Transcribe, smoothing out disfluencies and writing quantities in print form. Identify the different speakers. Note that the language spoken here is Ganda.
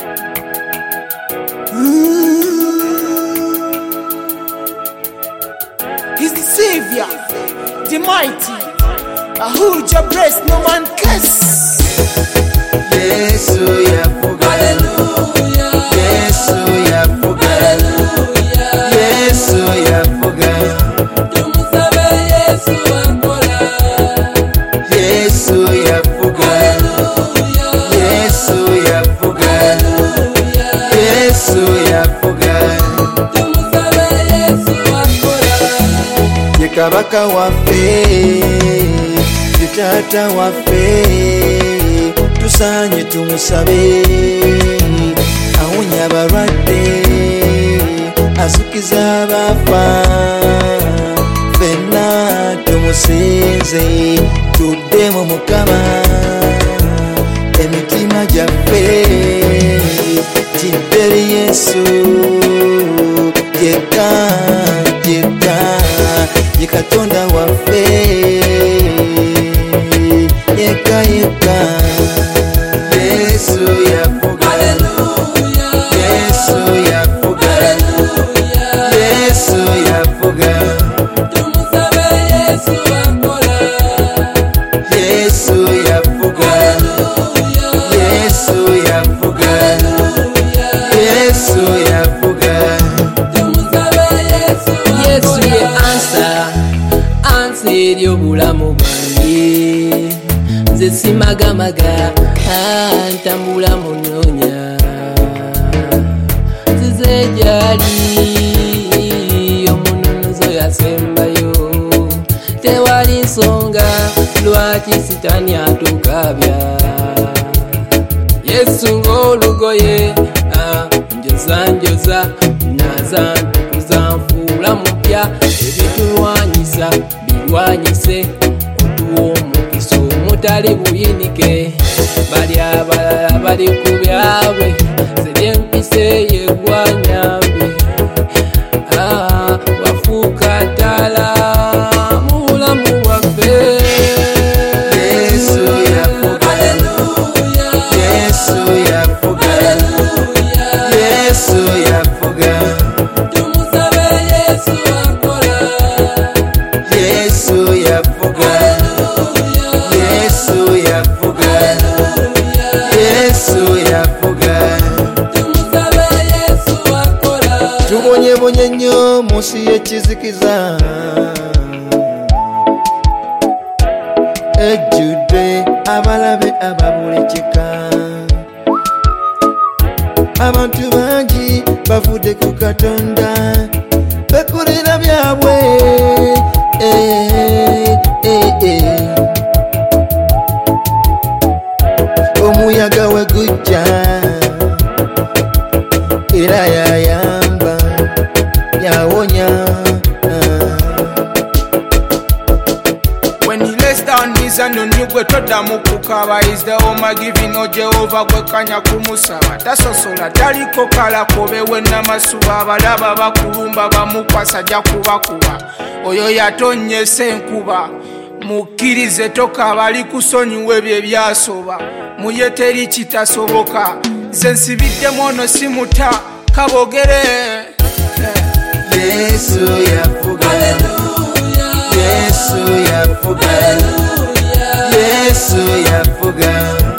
Speaker 1: He's the savior, the mighty. I hold your breast, no man curse.
Speaker 2: Yesu yafuga, hallelujah. Yesu yafuga, hallelujah. Yesu yafuga,
Speaker 3: tumusabe Yesu akola.
Speaker 2: Yesu yafuga, hallelujah. Yesu yafuga, hallelujah. Yesu yafuga,
Speaker 3: tumusabe Yesu akola.
Speaker 2: ye kabaka waffe, ye taata waffe, tusanye tumusabe, awonya abalwadde, asukiza abafa, ffenna tumusinze, tudde mu Mukama, emitima gyaffe gidderi Yesu, yekka yekka ye Katonda waffe, yekka yekka. Yesu yafuga,
Speaker 3: Hallelujah.
Speaker 2: Yesu yafuga,
Speaker 3: Hallelujah.
Speaker 2: Yesu yafuga,
Speaker 3: tumusabe Yesu akola.
Speaker 2: Yesu yafuga,
Speaker 3: Hallelujah.
Speaker 2: Yesu yafuga,
Speaker 3: Hallelujah.
Speaker 2: Yesu yafuga.
Speaker 3: tumusabe Yesu akola. Yesu ye ansa ery'obulamu bwange, nze simagamaga ntambula munoonya, nzize gyali omununuzo yasembayo, tewali nsonga lwaki sitani atukabya. Yesu ng'olugoye njoza naza ntukuza nfuula mupya, ebitulwanyisa birwanyise, otuwa omukisa omutali buyinike, bali abalala bali ku byabwe, seryempise yegwanyambe, wafuuka ddala mu bulamu bwaffe.
Speaker 2: Yesu yafuga, Yesu yafuga, Yesu yafuga,
Speaker 3: tumusabe Yesu akola.
Speaker 2: Yesu yafuga, Yesu yafuga, Yesu yafuga.
Speaker 3: tumusabe Yesu akola.
Speaker 2: Tubonyebonye nnyo mu nsi y'ekizikiza, ejjudde abalabe ababulekeka, abantu bangi bavudde ku Katonda, bekolera byabwe, omuyaga we gujja era yayamba, yawonya.
Speaker 1: When he lays down his hand on you, gwe toddamu kukaba. Is the Oma giving o Jehova gwe kanya kumusaba. Tasosola taliko kalako bewe namasuba, abalaba bakulumba bamukwasa ajja kubakuba. Oyo yatonyesa enkuba, mukkirize tokaba, ali kusonyiwa ebyo ebyasoba, muye teri kitasoboka. Nze nsibiddemu ono simuta kabogere.
Speaker 2: Yesu yafuga, Yesu yafuga, Yesu yafuga,